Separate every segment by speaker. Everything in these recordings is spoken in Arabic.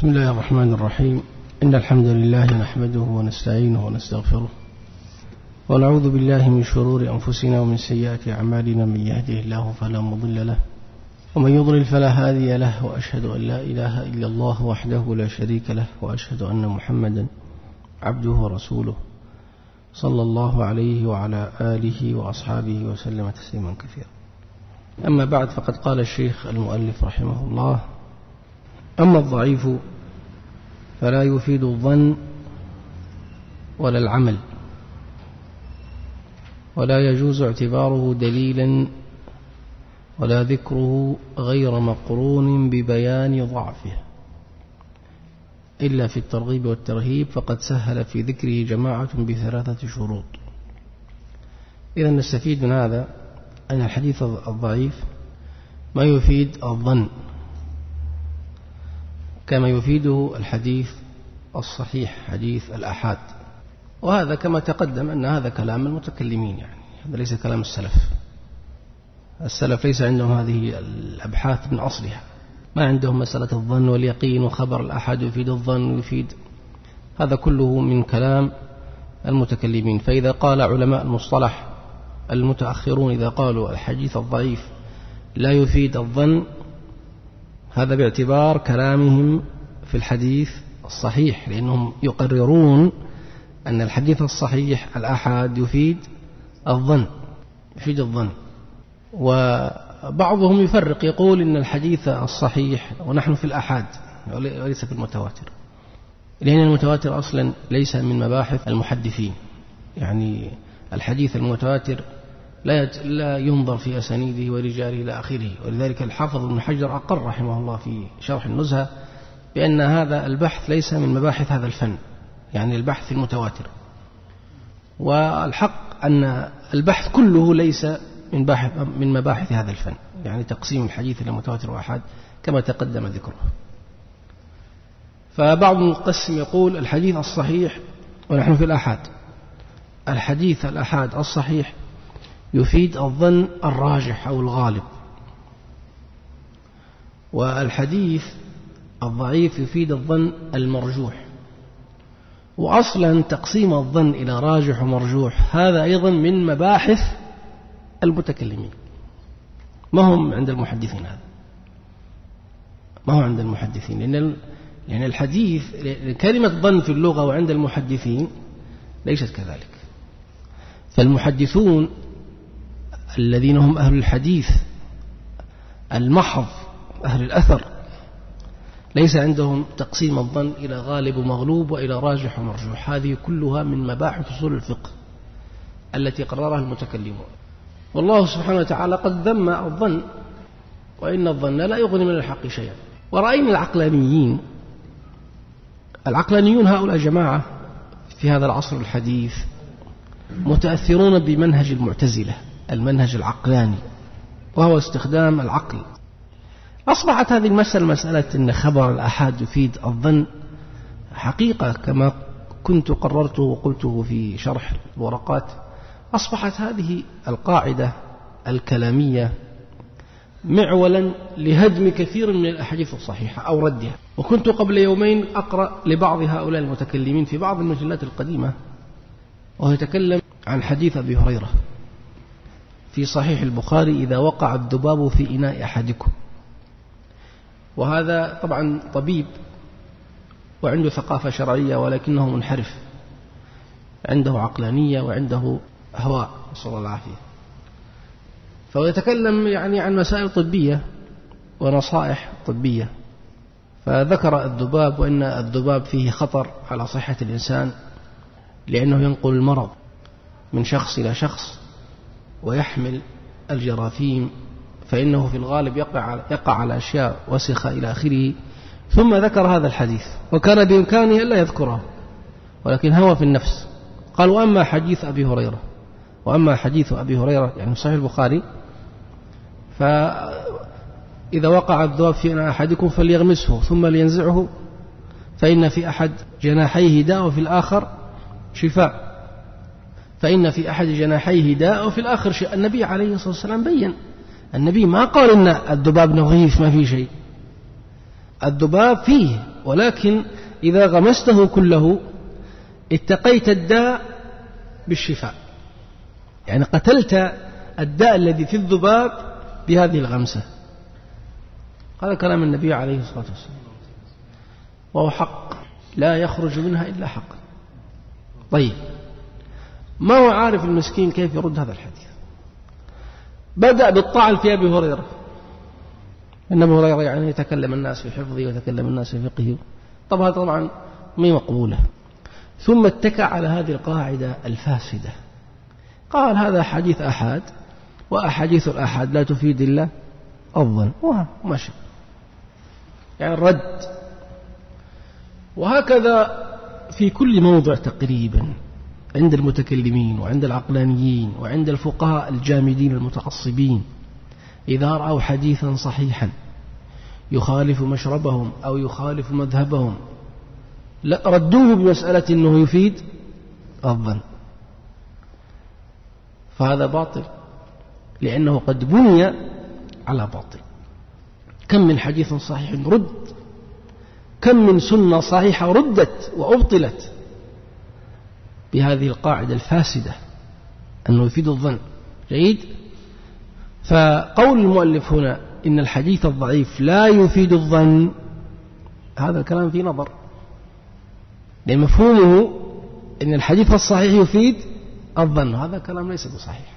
Speaker 1: بسم الله الرحمن الرحيم. إن الحمد لله نحمده ونستعينه ونستغفره ونعوذ بالله من شرور أنفسنا ومن سيئات أعمالنا. من يهده الله فلا مضل له ومن يضلل فلا هادي له، وأشهد أن لا إله إلا الله وحده لا شريك له، وأشهد أن محمدا عبده ورسوله صلى الله عليه وعلى آله وأصحابه وسلم تسليما كثيرا. أما بعد، فقد قال الشيخ المؤلف رحمه الله: أما الضعيف فلا يفيد الظن ولا العمل، ولا يجوز اعتباره دليلا، ولا ذكره غير مقرون ببيان ضعفه إلا في الترغيب والترهيب، فقد سهل في ذكره جماعة ب3 شروط. إذن نستفيد من هذا أن الحديث الضعيف ما يفيد الظن كما يفيده الحديث الصحيح، حديث الآحاد. وهذا كما تقدم أن هذا كلام المتكلمين، يعني هذا ليس كلام السلف. السلف ليس عندهم هذه الأبحاث من أصلها، ما عندهم مسألة الظن واليقين وخبر الآحاد يفيد الظن ويفيد، هذا كله من كلام المتكلمين. فإذا قال علماء المصطلح المتأخرون إذا قالوا الحديث الضعيف لا يفيد الظن، هذا باعتبار كلامهم في الحديث الصحيح، لأنهم يقررون أن الحديث الصحيح الآحاد يفيد الظن، يفيد الظن. وبعضهم يفرق، يقول إن الحديث الصحيح ونحن في الآحاد وليس في المتواتر، لأن المتواتر أصلا ليس من مباحث المحدثين. يعني الحديث المتواتر لا ينظر في أسانيده ورجاله إلى آخره. ولذلك الحافظ ابن حجر أقر رحمه الله في شرح النزهة بأن هذا البحث ليس من مباحث هذا الفن، يعني البحث المتواتر. والحق أن البحث كله ليس من مباحث هذا الفن، يعني تقسيم الحديث إلى متواتر وآحاد كما تقدم ذكره. فبعض المقسم يقول الحديث الصحيح ونحن في الآحاد، الحديث الآحاد الصحيح يفيد الظن الراجح أو الغالب، والحديث الضعيف يفيد الظن المرجوح. وأصلا تقسيم الظن إلى راجح ومرجوح هذا أيضا من مباحث المتكلمين، ما هم عند المحدثين، هذا ما هو عند المحدثين، لأن الحديث كلمة ظن في اللغة وعند المحدثين ليست كذلك. فالمحدثون الذين هم أهل الحديث المحض، أهل الأثر، ليس عندهم تقسيم الظن إلى غالب ومغلوب وإلى راجح ومرجوح. هذه كلها من مباحث أصول الفقه التي قررها المتكلمون. والله سبحانه وتعالى قد ذم الظن، وإن الظن لا يغني من الحق شيئا. ورأينا العقلانيون هؤلاء جماعة في هذا العصر الحديث متأثرون بمنهج المعتزلة، المنهج العقلاني، وهو استخدام العقل. أصبحت هذه المسألة مسألة أن خبر الآحاد يفيد الظن حقيقة، كما كنت قررته وقلته في شرح الورقات. أصبحت هذه القاعدة الكلامية معولا لهدم كثير من الأحاديث الصحيحة أو ردها. وكنت قبل يومين أقرأ لبعض هؤلاء المتكلمين في بعض المجلات القديمة وهو يتكلم عن حديث أبي هريرة في صحيح البخاري: إذا وقع الذباب في إناء أحدكم. وهذا طبعا طبيب وعنده ثقافة شرعية، ولكنه منحرف، عنده عقلانية وعنده هواء، نسأل الله العافية. فهو يتكلم يعني عن مسائل طبية ونصائح طبية، فذكر الذباب وأن الذباب فيه خطر على صحة الإنسان، لأنه ينقل المرض من شخص إلى شخص ويحمل الجراثيم، فإنه في الغالب يقع على أشياء وسخة إلى آخره. ثم ذكر هذا الحديث، وكان بإمكانه ألا يذكره، ولكن هوى في النفس. قال: وأما حديث أبي هريرة يعني صحيح البخاري، فإذا وقع الذباب في إناء أحدكم فليغمسه ثم لينزعه، فإن في أحد جناحيه داء وفي الآخر شفاء. وفي الآخر شيء. النبي عليه الصلاة والسلام بيّن، النبي ما قال إن الذباب نظيف ما فيه شيء، الذباب فيه ولكن إذا غمسته كله اتقيت الداء بالشفاء، يعني قتلت الداء الذي في الذباب بهذه الغمسة. هذا كلام النبي عليه الصلاة والسلام، وهو حق لا يخرج منها إلا حق. طيب، ما هو عارف المسكين كيف يرد هذا الحديث؟ بدأ بالطعن في أبي هريرة، إن أبي هريرة يعني يتكلم الناس في حفظه ويتكلم الناس في فقهه، طبعا ما مقبولة. ثم اتكى على هذه القاعدة الفاسدة، قال هذا حديث أحد، وأحاديث الأحد لا تفيد إلا الظن، وماشي يعني الرد. وهكذا في كل موضع تقريبا عند المتكلمين وعند العقلانيين وعند الفقهاء الجامدين المتعصبين، إذا رأوا حديثا صحيحا يخالف مشربهم أو يخالف مذهبهم لا ردوه بمسألة أنه يفيد الظن، فهذا باطل، لأنه قد بني على باطل. كم من حديث صحيح رد، كم من سنة صحيحة ردت وأبطلت بهذه القاعدة الفاسدة أنه يفيد الظن. جيد. فقول المؤلف هنا إن الحديث الضعيف لا يفيد الظن، هذا الكلام فيه نظر، لأن مفهومه إن الحديث الصحيح يفيد الظن، هذا كلام ليس بصحيح.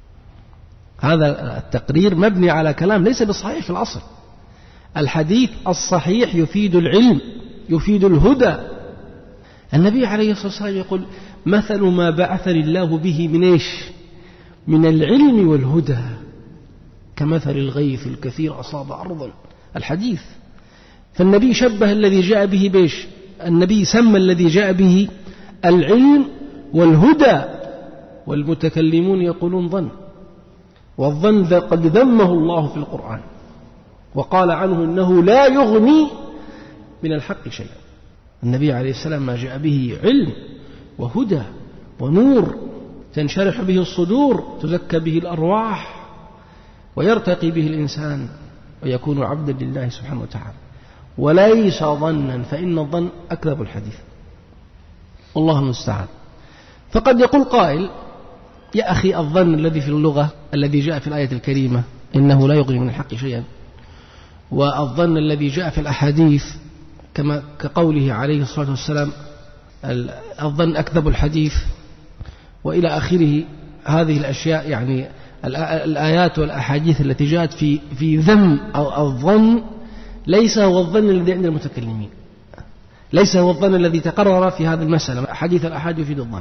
Speaker 1: هذا التقرير مبني على كلام ليس بصحيح في الأصل. الحديث الصحيح يفيد العلم، يفيد الهدى. النبي عليه الصلاة والسلام يقول مثل ما بعثني الله به من إيش؟ من العلم والهدى كمثل الغيث الكثير أصاب أرضا، الحديث. فالنبي شبه الذي جاء به بيش، النبي سمى الذي جاء به العلم والهدى، والمتكلمون يقولون ظن، والظن قد ذمه الله في القرآن وقال عنه إنه لا يغني من الحق شيئا. النبي عليه السلام ما جاء به علم وهدى ونور تنشرح به الصدور، تزكى به الأرواح، ويرتقي به الإنسان ويكون عبدا لله سبحانه وتعالى، وليس ظنا، فإن الظن أكذب الحديث، والله المستعان. فقد يقول قائل يا أخي الظن الذي في اللغة الذي جاء في الآية الكريمة إنه لا يغني من الحق شيئا، والظن الذي جاء في الأحاديث كما كقوله عليه الصلاة والسلام الظن أكذب الحديث وإلى آخره، هذه الأشياء يعني الآيات والأحاديث التي جاءت في ذم الظن ليس هو الظن الذي عند المتكلمين، ليس هو الظن الذي تقرر في هذه المسألة. حديث الأحاد يفيد الظن.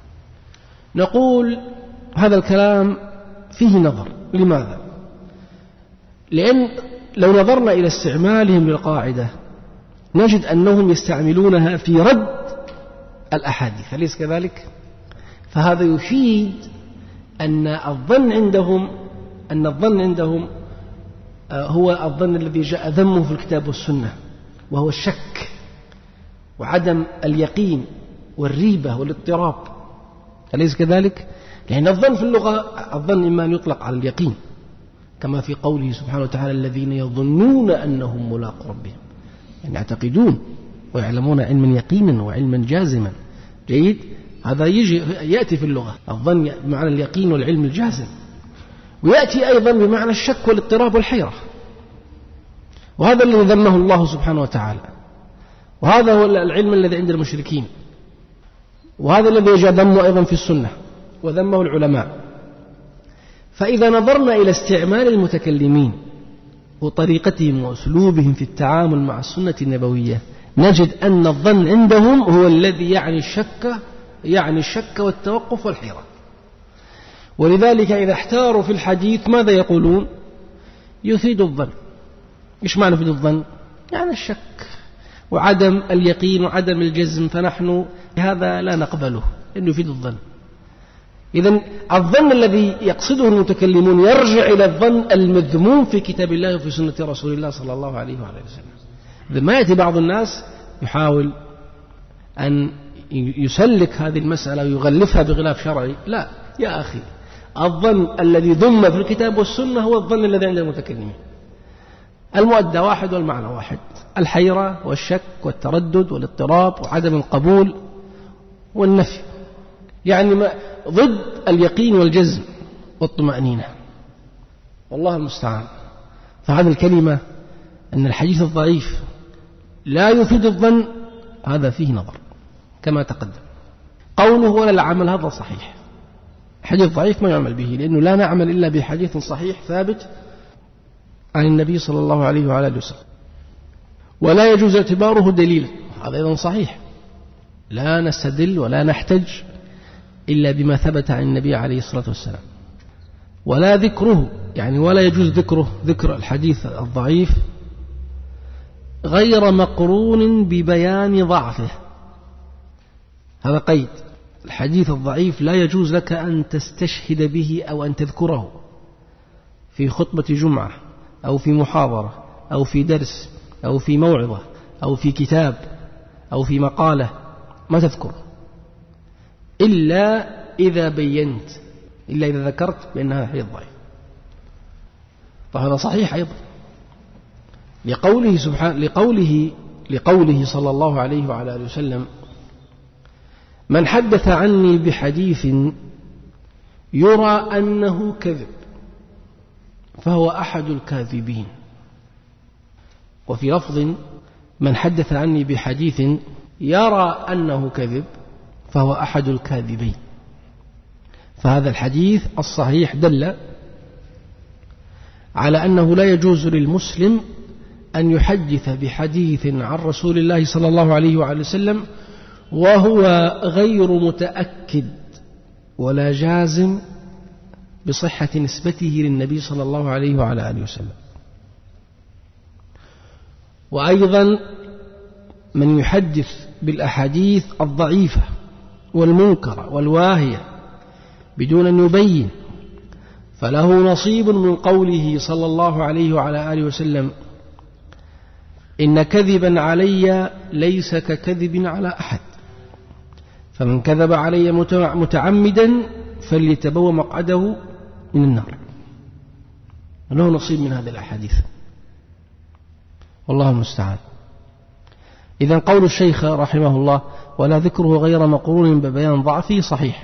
Speaker 1: نقول هذا الكلام فيه نظر. لماذا؟ لأن لو نظرنا إلى استعمالهم للقاعدة نجد أنهم يستعملونها في رد الأحاديث، أليس كذلك؟ فهذا يفيد أن الظن عندهم هو الظن الذي جاء ذمه في الكتاب والسنة، وهو الشك وعدم اليقين والريبة والاضطراب، أليس كذلك؟ لأن الظن في اللغة الظن إما أن يطلق على اليقين كما في قوله سبحانه وتعالى الذين يظنون أنهم ملاقو ربهم، يعني يعتقدون ويعلمون علما يقينا وعلما جازما. جيد. هذا يأتي في اللغة الظن بمعنى اليقين والعلم الجازم، ويأتي أيضا بمعنى الشك والاضطراب والحيرة، وهذا الذي ذمه الله سبحانه وتعالى، وهذا هو العلم الذي عند المشركين، وهذا الذي جاء ذمه أيضا في السنة وذمه العلماء. فإذا نظرنا إلى استعمال المتكلمين وطريقتهم وأسلوبهم في التعامل مع السنة النبوية نجد أن الظن عندهم هو الذي يعني الشك والتوقف والحيرة. ولذلك إذا احتاروا في الحديث ماذا يقولون؟ يفيد الظن. إيش معنى يفيد الظن؟ يعني الشك وعدم اليقين وعدم الجزم، فنحن هذا لا نقبله إنه يفيد الظن. إذن الظن الذي يقصده المتكلمون يرجع إلى الظن المذموم في كتاب الله وفي سنة رسول الله صلى الله عليه وعلى وسلم. إذن ما يأتي بعض الناس يحاول أن يسلك هذه المسألة ويغلفها بغلاف شرعي، لا يا أخي، الظن الذي ضم في الكتاب والسنة هو الظن الذي عند المتكلمين. المؤدى واحد والمعنى واحد، الحيرة والشك والتردد والاضطراب وعدم القبول والنفي، يعني ضد اليقين والجزم والطمأنينة، والله المستعان. فهذه الكلمة أن الحديث الضعيف لا يفيد الظن هذا فيه نظر كما تقدم. قوله ولا العمل هذا صحيح، حديث ضعيف ما يعمل به، لأنه لا نعمل إلا بحديث صحيح ثابت عن النبي صلى الله عليه وعلى آله وسلم، ولا يجوز اعتباره دليلا، هذا أيضا صحيح، لا نستدل ولا نحتج إلا بما ثبت عن النبي عليه الصلاة والسلام، ولا ذكره، يعني ولا يجوز ذكر الحديث الضعيف غير مقرون ببيان ضعفه، هذا قيد. الحديث الضعيف لا يجوز لك أن تستشهد به أو أن تذكره في خطبة جمعة أو في محاضرة أو في درس أو في موعظة أو في كتاب أو في مقالة، ما تذكر إلا إذا بينت، إلا إذا ذكرت بأن هذا حديث ضعيف. فهذا صحيح أيضا لقوله صلى الله عليه وعلى آله وسلم: من حدث عني بحديث يرى أنه كذب فهو أحد الكاذبين. وفي لفظ: من حدث عني بحديث يرى أنه كذب فهو أحد الكاذبين. فهذا الحديث الصحيح دل على أنه لا يجوز للمسلم أن يحدث بحديث عن رسول الله صلى الله عليه وعلى وسلم وهو غير متأكد ولا جازم بصحة نسبته للنبي صلى الله عليه وعلى آله وسلم. وأيضا من يحدث بالأحاديث الضعيفة والمنكرة والواهية بدون أن يبين فله نصيب من قوله صلى الله عليه وعلى آله وسلم: إن كذبا علي ليس ككذب على أحد، فمن كذب علي متعمدا فليتبوأ مقعده من النار. له نصيب من هذه الأحاديث، والله المستعان. إذن قول الشيخ رحمه الله: ولا ذكره غير مقرون ببيان ضعفه صحيح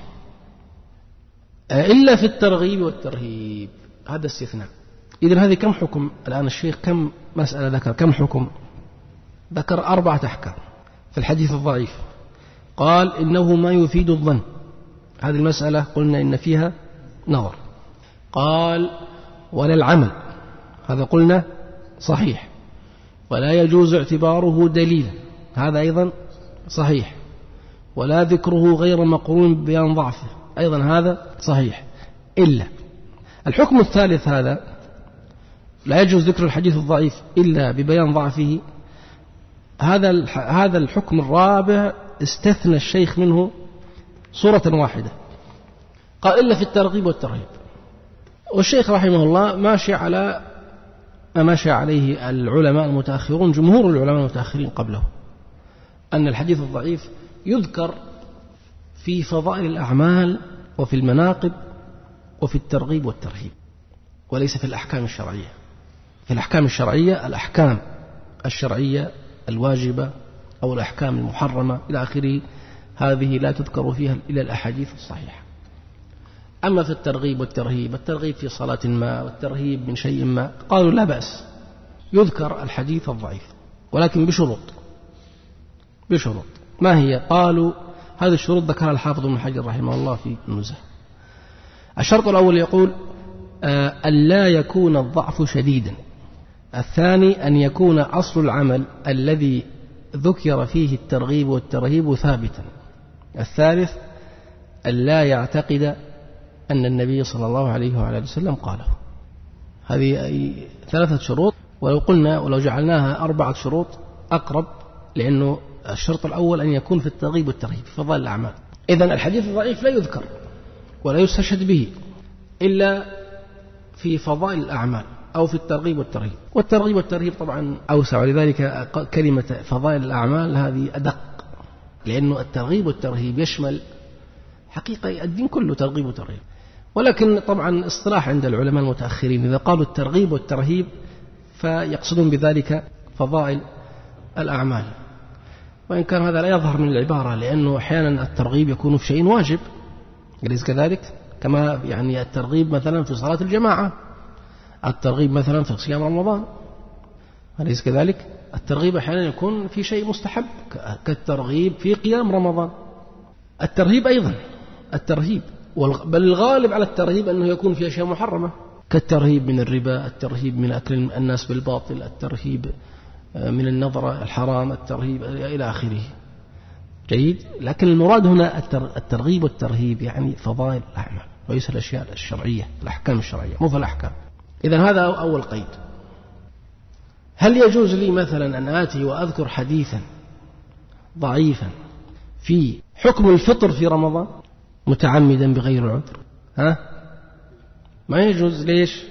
Speaker 1: إلا في الترغيب والترهيب، هذا استثناء. إذن هذه كم حكم الآن الشيخ؟ كم مسألة ذكر؟ كم حكم؟ ذكر 4 أحكام في الحديث الضعيف. قال: إنه ما يفيد الظن، هذه المسألة قلنا إن فيها نظر. قال: ولا العمل، هذا قلنا صحيح، ولا يجوز اعتباره دليلا، هذا أيضا صحيح، ولا ذكره غير مقرون ببيان ضعفه، أيضا هذا صحيح. إلا الحكم الثالث، هذا لا يجوز ذكر الحديث الضعيف إلا ببيان ضعفه، هذا الحكم الرابع استثنى الشيخ منه صورة واحدة، قال: إلا في الترغيب والترهيب. والشيخ رحمه الله ماشي على ما ماشي عليه العلماء المتأخرون، جمهور العلماء المتأخرين قبله، أن الحديث الضعيف يذكر في فضائل الأعمال وفي المناقب وفي الترغيب والترهيب، وليس في الأحكام الشرعية. في الأحكام الشرعية الأحكام الشرعية الواجبة أو الأحكام المحرمة إلى آخره، هذه لا تذكر فيها إلا الأحاديث الصحيحة. أما في الترغيب والترهيب، الترغيب في صلاة ما والترهيب من شيء ما، قالوا لا بأس يذكر الحديث الضعيف، ولكن بشروط. ما هي؟ قالوا هذه الشروط ذكرها الحافظ ابن حجر رحمه الله في النزهة. الشرط الأول يقول: أن لا يكون الضعف شديدا. الثاني: أن يكون أصل العمل الذي ذكر فيه الترغيب والترهيب ثابتا. الثالث: أن لا يعتقد أن النبي صلى الله عليه وعلى وسلم قاله. هذه 3 شروط، ولو جعلناها 4 شروط أقرب، لأنه الشرط الأول أن يكون في الترغيب والترهيب في فضائل الأعمال. إذن الحديث الضعيف لا يذكر ولا يستشهد به إلا في فضائل الأعمال أو في الترغيب والترهيب. والترغيب والترهيب طبعا أوسع، لذلك كلمة فضائل الأعمال هذه أدق، لأنه الترغيب والترهيب يشمل حقيقة الدين كله ترغيب وترهيب. ولكن طبعا اصطلاح عند العلماء المتأخرين إذا قالوا الترغيب والترهيب فيقصدون بذلك فضائل الأعمال، وإن كان هذا لا يظهر من العبارة، لأنه أحيانا الترغيب يكون في شيء واجب، أليس كذلك؟ كما يعني الترغيب مثلا في صلاة الجماعة، الترغيب مثلا في صيام رمضان، أليس كذلك؟ الترغيب أحيانا يكون في شيء مستحب كالترغيب في قيام رمضان. الترهيب أيضا الترهيب، بل الغالب على الترهيب أنه يكون في أشياء محرمة، كالترهيب من الربا، الترهيب من أكل الناس بالباطل، الترهيب من النظرة الحرام، الترهيب إلى آخره. جيد، لكن المراد هنا الترغيب والترهيب يعني فضائل الأعمال وليس الأشياء الشرعية، الأحكام الشرعية مو في الأحكام. إذن هذا أول قيد. هل يجوز لي مثلا أن آتي وأذكر حديثا ضعيفا في حكم الفطر في رمضان متعمدا بغير عذر؟ ما يجوز. ليش؟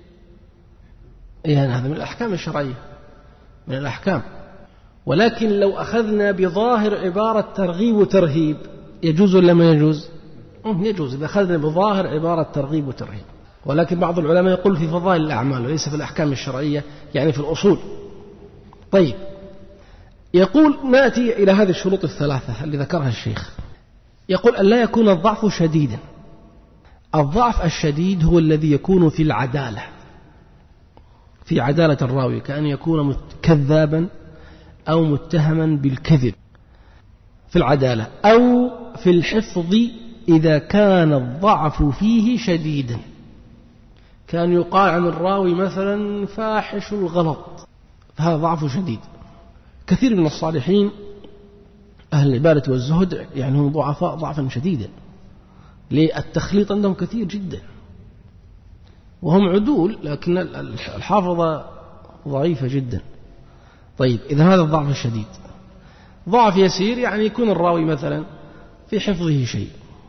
Speaker 1: يعني هذا من الأحكام الشرعية، من الأحكام. ولكن لو أخذنا بظاهر عبارة ترغيب وترهيب يجوز ولا ما يجوز؟ يجوز إذا أخذنا بظاهر عبارة ترغيب وترهيب. ولكن بعض العلماء يقول في فضائل الأعمال وليس في الأحكام الشرعية، يعني في الأصول. طيب، يقول نأتي إلى هذه الشروط الثلاثة اللي ذكرها الشيخ. يقول أن لا يكون الضعف شديدا. الضعف الشديد هو الذي يكون في العدالة، في عدالة الراوي، كأن يكون كذابا أو متهما بالكذب في العدالة، أو في الحفظ إذا كان الضعف فيه شديدا، كان يقال عن الراوي مثلا فاحش الغلط، فهذا ضعف شديد. كثير من الصالحين أهل العبادة والزهد يعني هم ضعفاء ضعفا شديدا، للتخليط عندهم كثير جدا، وهم عدول لكن الحافظة ضعيفة جدا. طيب، إذا هذا الضعف الشديد. ضعف يسير يعني يكون الراوي مثلا في حفظه شيء،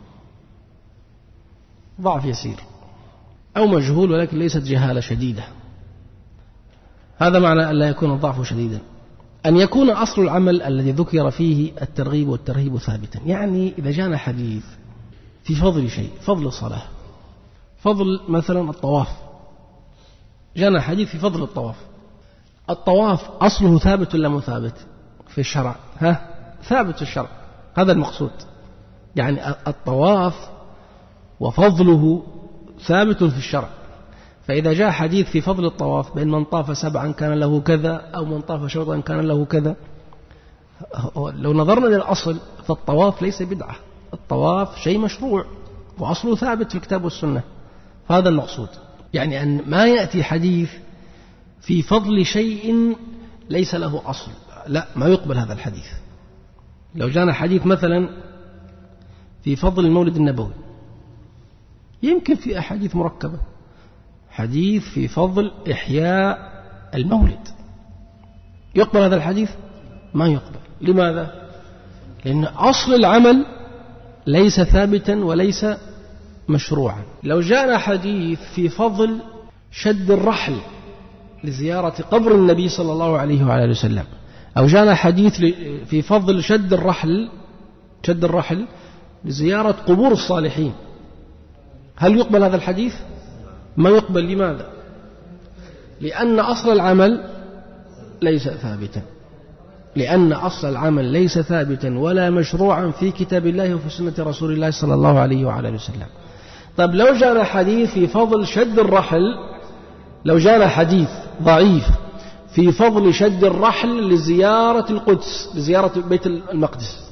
Speaker 1: ضعف يسير، أو مجهول ولكن ليست جهالة شديدة. هذا معنى أن لا يكون الضعف شديدا. أن يكون أصل العمل الذي ذكر فيه الترغيب والترهيب ثابتا، يعني إذا جاءنا حديث في فضل شيء، فضل الصلاة، فضل مثلا الطواف، جاءنا حديث في فضل الطواف. الطواف أصله ثابت ولا مو ثابت في الشرع؟ ثابت في الشرع، هذا المقصود. يعني الطواف وفضله ثابت في الشرع. فإذا جاء حديث في فضل الطواف بأن من طاف 7 كان له كذا، أو من طاف شوطا كان له كذا، لو نظرنا للأصل فالطواف ليس بدعة، الطواف شيء مشروع وأصله ثابت في الكتاب والسنة. هذا المقصود، يعني أن ما يأتي حديث في فضل شيء ليس له أصل، لا، ما يقبل هذا الحديث. لو جاءنا حديث مثلا في فضل المولد النبوي، يمكن في أحاديث مركبة، حديث في فضل إحياء المولد، يقبل هذا الحديث؟ ما يقبل. لماذا؟ لأن أصل العمل ليس ثابتا وليس مشروعا. لو جاءنا حديث في فضل شد الرحل لزيارة قبر النبي صلى الله عليه وعلى وسلم، أو جاءنا حديث في فضل شد الرحل لزيارة قبور الصالحين، هل يقبل هذا الحديث؟ ما يقبل. لماذا؟ لأن أصل العمل ليس ثابتا، لأن أصل العمل ليس ثابتا ولا مشروعا في كتاب الله وفي سنة رسول الله صلى الله عليه وعلى وسلم. طب لو جاءنا حديث في فضل شد الرحل، لو جاءنا حديث ضعيف في فضل شد الرحل لزيارة القدس، لزيارة بيت المقدس،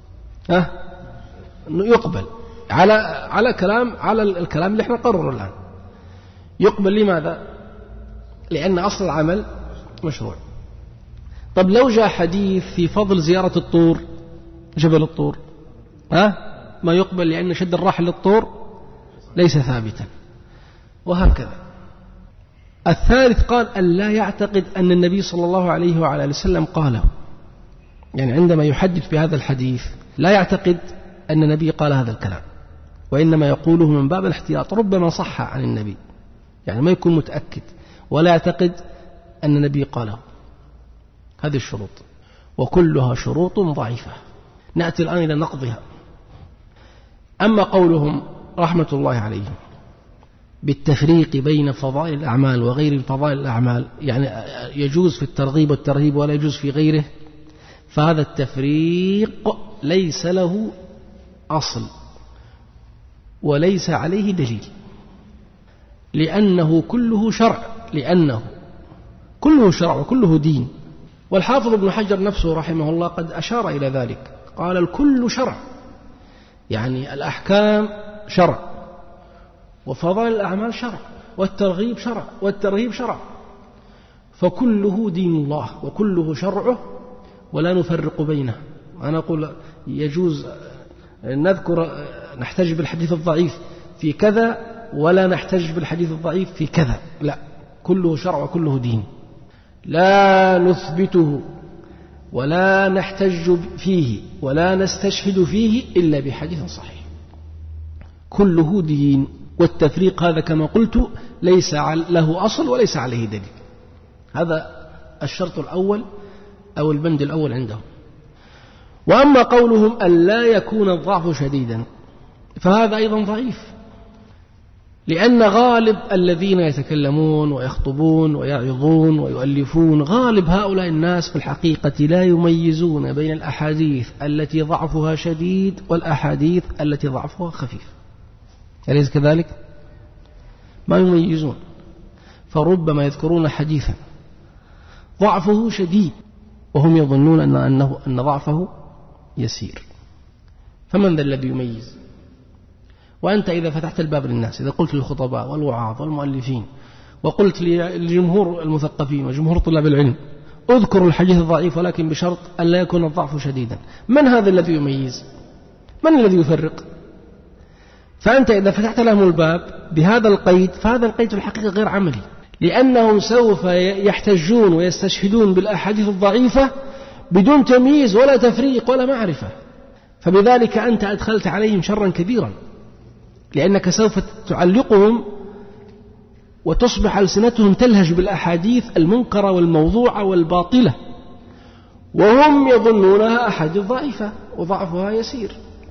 Speaker 1: يقبل على الكلام اللي احنا قرره الآن، يقبل. لماذا؟ لأن أصل العمل مشروع. طب لو جاء حديث في فضل زيارة الطور، جبل الطور، ما يقبل، لأن شد الرحل للطور ليس ثابتا. وهكذا. الثالث قال أن لا يعتقد أن النبي صلى الله عليه وعلى وسلم قاله، يعني عندما يحدث بهذا الحديث لا يعتقد أن النبي قال هذا الكلام، وإنما يقوله من باب الاحتياط، ربما صح عن النبي، يعني ما يكون متأكد، ولا يعتقد أن النبي قاله. هذه الشروط، وكلها شروط ضعيفة. نأتي الآن إلى نقضها. أما قولهم رحمة الله عليهم بالتفريق بين فضائل الأعمال وغير فضائل الأعمال، يعني يجوز في الترغيب والترهيب ولا يجوز في غيره، فهذا التفريق ليس له أصل وليس عليه دليل، لأنه كله شرع وكله دين. والحافظ ابن حجر نفسه رحمه الله قد أشار إلى ذلك، قال الكل شرع، يعني الأحكام شرع، وفضائل الأعمال شرع، والترغيب شرع، والترهيب شرع، فكله دين الله وكله شرعه ولا نفرق بينه. أنا أقول يجوز نحتج بالحديث الضعيف في كذا ولا نحتج بالحديث الضعيف في كذا، لا، كله شرع وكله دين، لا نثبته ولا نحتج فيه ولا نستشهد فيه إلا بحديث صحيح، كله دين. والتفريق هذا كما قلت ليس له أصل وليس عليه دليل. هذا الشرط الأول أو البند الأول عندهم. وأما قولهم أن لا يكون الضعف شديدا فهذا أيضا ضعيف، لأن غالب الذين يتكلمون ويخطبون ويعظون ويؤلفون، غالب هؤلاء الناس في الحقيقة لا يميزون بين الأحاديث التي ضعفها شديد والأحاديث التي ضعفها خفيف، أليس كذلك؟ ما يميزون، فربما يذكرون حديثا ضعفه شديد وهم يظنون أن ضعفه يسير، فمن ذا الذي يميز؟ وأنت إذا فتحت الباب للناس، إذا قلت للخطباء والوعاظ والمؤلفين وقلت لجمهور المثقفين وجمهور طلاب العلم اذكروا الحديث الضعيف ولكن بشرط أن لا يكون الضعف شديدا، من هذا الذي يميز؟ من الذي يفرق؟ فأنت إذا فتحت لهم الباب بهذا القيد، فهذا القيد في الحقيقة غير عملي، لأنهم سوف يحتجون ويستشهدون بالأحاديث الضعيفة بدون تمييز ولا تفريق ولا معرفة، فبذلك أنت أدخلت عليهم شرا كبيرا، لأنك سوف تعلقهم وتصبح ألسنتهم تلهج بالأحاديث المنكرة والموضوعة والباطلة، وهم يظنونها أحاديث ضعيفة وضعفها يسير.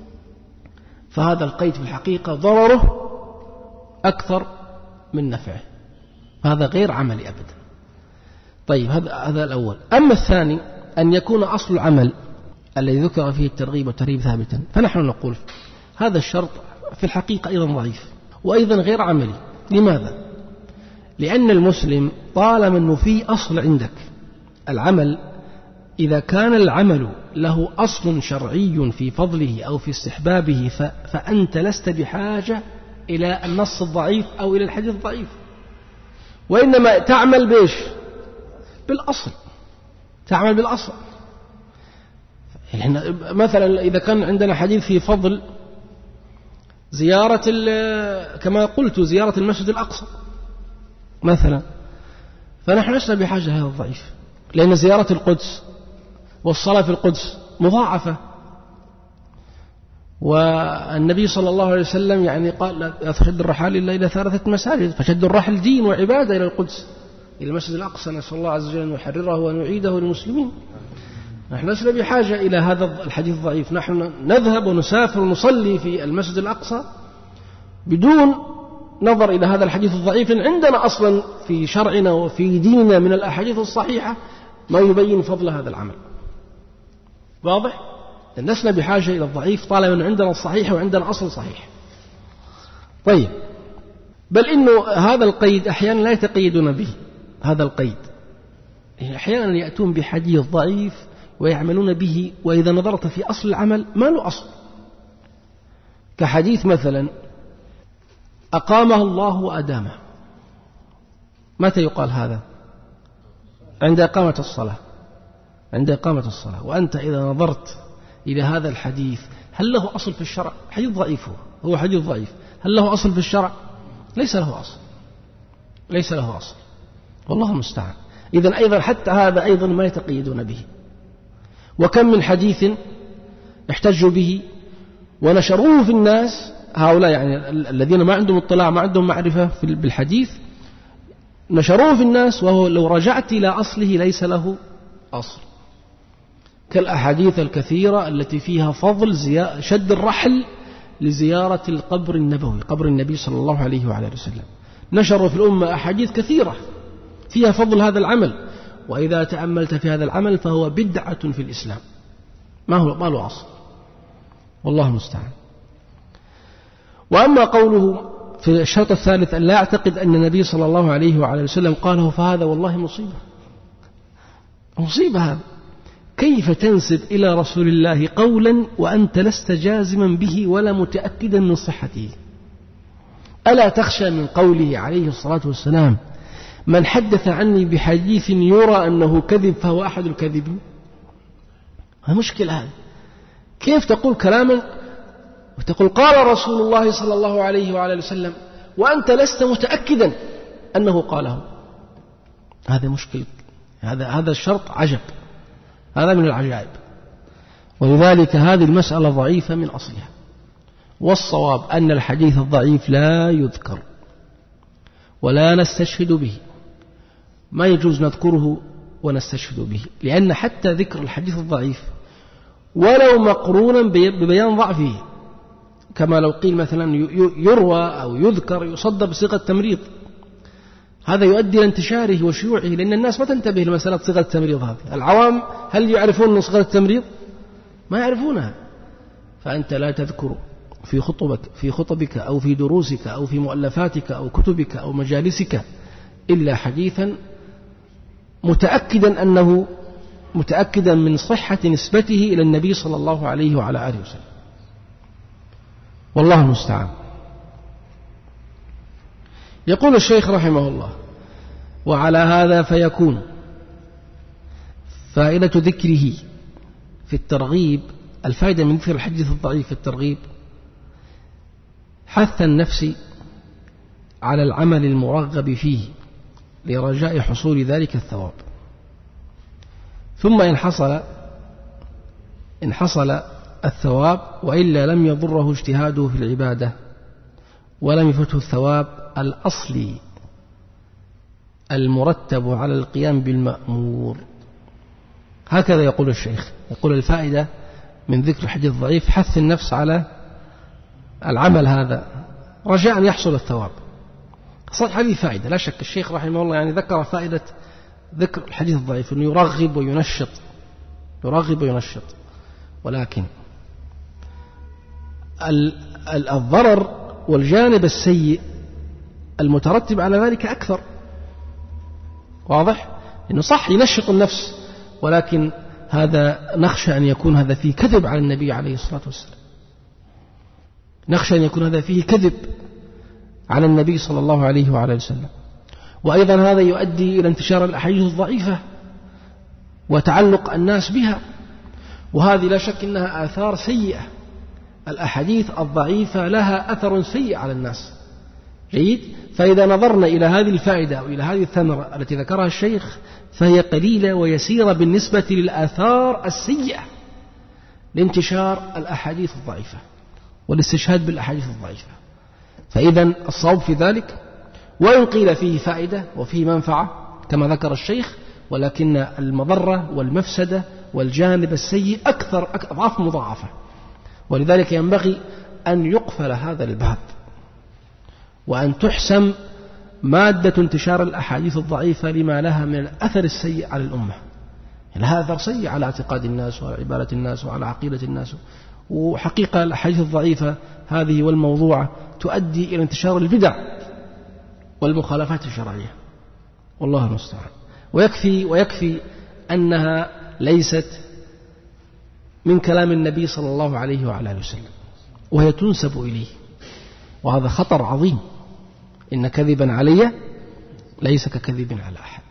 Speaker 1: فهذا القيد في الحقيقة ضرره أكثر من نفعه، هذا غير عملي أبدا. طيب هذا الأول. أما الثاني أن يكون أصل العمل الذي ذكر فيه الترغيب والترهيب ثابتا، فنحن نقول هذا الشرط في الحقيقة أيضا ضعيف وأيضا غير عملي. لماذا؟ لأن المسلم طالما أنه في أصل عندك العمل، إذا كان العمل له أصل شرعي في فضله أو في استحبابه فأنت لست بحاجة إلى النص الضعيف أو إلى الحديث الضعيف، وإنما تعمل بإيش؟ بالأصل، تعمل بالأصل. مثلا إذا كان عندنا حديث في فضل زيارة كما قلت زيارة المسجد الأقصى مثلا، فنحن لسنا بحاجة هذا الضعيف، لأن زيارة القدس والصلاة في القدس مضاعفة، والنبي صلى الله عليه وسلم يعني قال لا تشد الرحال إلا إلى 3 مساجد، فشد الرحل دين وعبادة إلى القدس، إلى المسجد الأقصى، نسأل الله عز وجل أن يحرره وأن يعيده للمسلمين. نحن لسنا بحاجة إلى هذا الحديث الضعيف، نحن نذهب ونسافر ونصلي في المسجد الأقصى بدون نظر إلى هذا الحديث الضعيف، عندنا أصلا في شرعنا وفي ديننا من الأحاديث الصحيحة ما يبين فضل هذا العمل. واضح؟ لسنا بحاجة إلى الضعيف طالما أن عندنا الصحيح وعندنا أصل صحيح. طيب، بل إنه هذا القيد أحيانا لا يتقيدون به، هذا القيد أحيانا يأتون بحديث ضعيف ويعملون به، وإذا نظرت في أصل العمل ما له أصل، كحديث مثلا أقامه الله وأدامه. متى يقال هذا؟ عند إقامة الصلاة، عند إقامة الصلاة. وأنت إذا نظرت إلى هذا الحديث هل له أصل في الشرع؟ حديث ضعيف، هو حديث ضعيف، هل له أصل في الشرع؟ ليس له أصل، ليس له أصل، والله المستعان. إذن أيضا حتى هذا أيضا ما يتقيدون به. وكم من حديث احتجوا به ونشروه في الناس، هؤلاء يعني الذين ما عندهم اطلاع ما عندهم معرفة بالحديث، نشروه في الناس وهو لو رجعت إلى أصله ليس له أصل، كالأحاديث الكثيرة التي فيها فضل شد الرحل لزيارة القبر النبوي، قبر النبي صلى الله عليه وعلى وسلم، نشروا في الأمة أحاديث كثيرة فيها فضل هذا العمل، وإذا تأملت في هذا العمل فهو بدعة في الإسلام، ما له أصل، والله المستعان. وأما قوله في الشرط الثالث أن لا يعتقد أن النبي صلى الله عليه وعلى وسلم قاله، فهذا والله مصيبة هذا. كيف تنسب إلى رسول الله قولا وأنت لست جازما به ولا متأكدا من صحته؟ ألا تخشى من قوله عليه الصلاة والسلام: من حدث عني بحديث يرى أنه كذب فهو أحد الكاذبين؟ مشكلة هذا. كيف تقول كلاما وتقول قال رسول الله صلى الله عليه وعلى وسلم وأنت لست متأكدا أنه قاله؟ هذا مشكلة. هذا الشرط عجب، هذا من العجائب. ولذلك هذه المسألة ضعيفة من أصلها، والصواب أن الحديث الضعيف لا يذكر ولا نستشهد به، ما يجوز نذكره ونستشهد به، لأن حتى ذكر الحديث الضعيف ولو مقرونا ببيان ضعفه، كما لو قيل مثلا يروى أو يذكر يصدر بصيغة تمريض، هذا يؤدي إلى انتشاره وشيوعه، لأن الناس ما تنتبه لمسألة صيغة التمريض هذه. العوام هل يعرفون صيغة التمريض؟ ما يعرفونها. فأنت لا تذكر في خطبك أو في دروسك أو في مؤلفاتك أو كتبك أو مجالسك إلا حديثا متأكدا من صحة نسبته إلى النبي صلى الله عليه وعلى آله وسلم، والله المستعان. يقول الشيخ رحمه الله: وعلى هذا فيكون فائدة ذكره في الترغيب، الفائدة من ذكر الحديث الضعيف في الترغيب حث النفس على العمل المرغب فيه لرجاء حصول ذلك الثواب، ثم إن حصل الثواب وإلا لم يضره اجتهاده في العبادة ولم يفته الثواب الأصلي المرتب على القيام بالمأمور. هكذا يقول الشيخ، يقول الفائدة من ذكر الحديث الضعيف حث النفس على العمل هذا رجاء أن يحصل الثواب. صحيح هذه فائدة لا شك. الشيخ رحمه الله يعني ذكر فائدة ذكر الحديث الضعيف أنه يرغب وينشط، ولكن الضرر والجانب السيء المترتب على ذلك أكثر. واضح؟ إنه صح ينشط النفس، ولكن هذا نخشى أن يكون هذا فيه كذب على النبي عليه الصلاة والسلام، نخشى أن يكون هذا فيه كذب على النبي صلى الله عليه وعلى وسلم. وأيضا هذا يؤدي إلى انتشار الأحاديث الضعيفة وتعلق الناس بها، وهذه لا شك أنها آثار سيئة. الأحاديث الضعيفة لها أثر سيء على الناس. جيد؟ فإذا نظرنا إلى هذه الفائدة أو إلى هذه الثمرة التي ذكرها الشيخ فهي قليلة ويسيرة بالنسبة للآثار السيئة لانتشار الأحاديث الضعيفة والاستشهاد بالأحاديث الضعيفة. فإذا الصواب في ذلك، وإن قيل فيه فائدة وفيه منفعة كما ذكر الشيخ، ولكن المضرة والمفسدة والجانب السيء أكثر أضعاف مضاعفة. ولذلك ينبغي أن يقفل هذا الباب وأن تحسم مادة انتشار الأحاديث الضعيفة لما لها من الأثر السيء على الأمة. لها أثر سيء على اعتقاد الناس وعلى عبادة الناس وعلى عقيدة الناس. وحقيقة الأحاديث الضعيفة هذه والموضوعة تؤدي إلى انتشار البدع والمخالفات الشرعية، والله المستعان. ويكفي أنها ليست من كلام النبي صلى الله عليه وعلى آله وسلم، وهي تنسب إليه، وهذا خطر عظيم. إن كذبا علي ليس ككذب على أحد.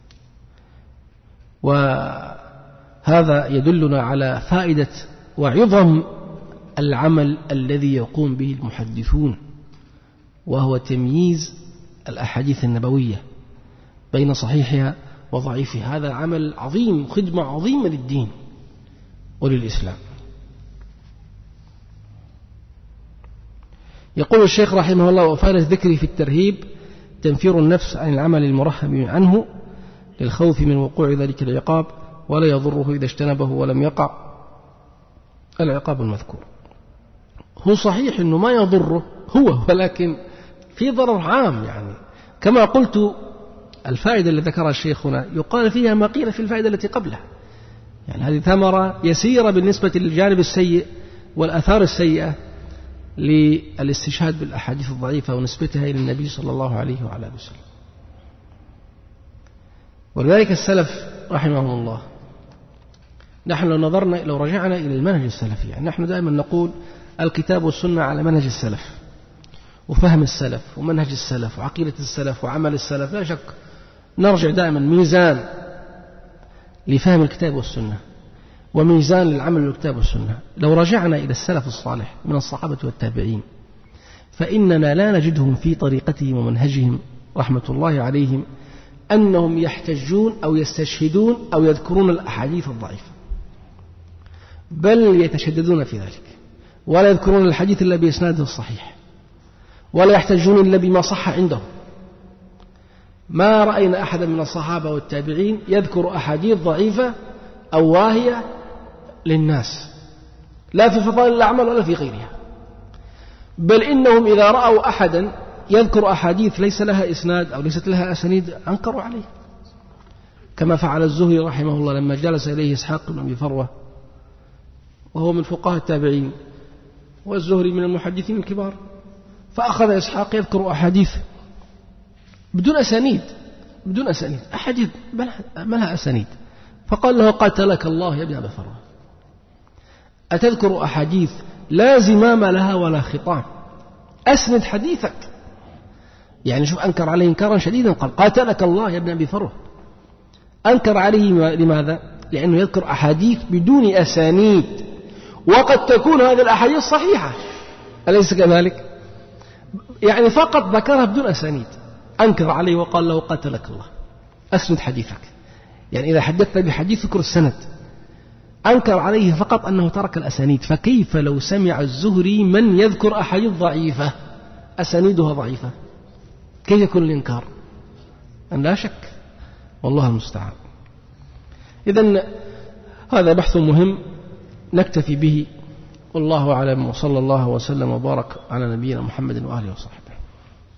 Speaker 1: وهذا يدلنا على فائدة وعظم العمل الذي يقوم به المحدثون، وهو تمييز الأحاديث النبوية بين صحيحها وضعيفها. هذا عمل عظيم، خدمة عظيمة للدين وللإسلام. يقول الشيخ رحمه الله: وفائدة ذكره في الترهيب تنفير النفس عن العمل المرهب عنه للخوف من وقوع ذلك العقاب، ولا يضره إذا اجتنبه ولم يقع العقاب المذكور. هو صحيح أنه ما يضره هو، ولكن في ضرر عام، يعني كما قلت الفائدة التي ذكرها الشيخ هنا يقال فيها ما قيل في الفائدة التي قبلها، يعني هذه ثمرة يسيرة بالنسبة للجانب السيء والآثار السيئة للاستشهاد بالأحاديث الضعيفة ونسبتها إلى النبي صلى الله عليه وعلى آله وسلم. ولذلك السلف رحمهم الله، نحن لو رجعنا إلى المنهج السلفي، يعني نحن دائما نقول الكتاب والسنة على منهج السلف وفهم السلف ومنهج السلف وعقيدة السلف وعمل السلف، لا شك نرجع دائما ميزان لفهم الكتاب والسنة وميزان للعمل بالكتاب والسنة. لو رجعنا إلى السلف الصالح من الصحابة والتابعين فإننا لا نجدهم في طريقتهم ومنهجهم رحمة الله عليهم أنهم يحتجون أو يستشهدون أو يذكرون الأحاديث الضعيفة، بل يتشددون في ذلك، ولا يذكرون الحديث إلا بإسناده الصحيح، ولا يحتجون إلا بما صح عندهم. ما رأينا أحدا من الصحابة والتابعين يذكر أحاديث ضعيفة أو واهية للناس، لا في فضائل الأعمال ولا في غيرها، بل إنهم إذا رأوا أحدا يذكر أحاديث ليس لها إسناد أو ليست لها أسانيد أنكروا عليه، كما فعل الزهري رحمه الله لما جلس إليه إسحاق بن أبي فروة وهو من فقهاء التابعين والزهري من المحدثين الكبار، فأخذ إسحاق يذكر أحاديث بدون أسانيد أحاديث ما لها أسانيد، فقال له قاتلك الله يا ابن أبي فروة، أتذكر أحاديث لا زمام لها ولا خطام، أسند حديثك. يعني شوف، أنكر عليه إنكارا شديدا، قال قاتلك الله يا ابن أبي فروة. أنكر عليه لماذا؟ لأنه يذكر أحاديث بدون أسانيد، وقد تكون هذه الأحاديث صحيحة، أليس كذلك؟ يعني فقط ذكرها بدون أسانيد، أنكر عليه وقال له قاتلك الله، أسند حديثك. يعني إذا حدثت بحديث ذكر السند، أنكر عليه فقط أنه ترك الأسانيد. فكيف لو سمع الزهري من يذكر أحاديث ضعيفة أسانيدها ضعيفة؟ كيف يكون الإنكار؟ أن لا شك، والله المستعان. إذن هذا بحث مهم نكتفي به، والله أعلم، وصلى الله وسلم وبارك على نبينا محمد وآله وصحبه.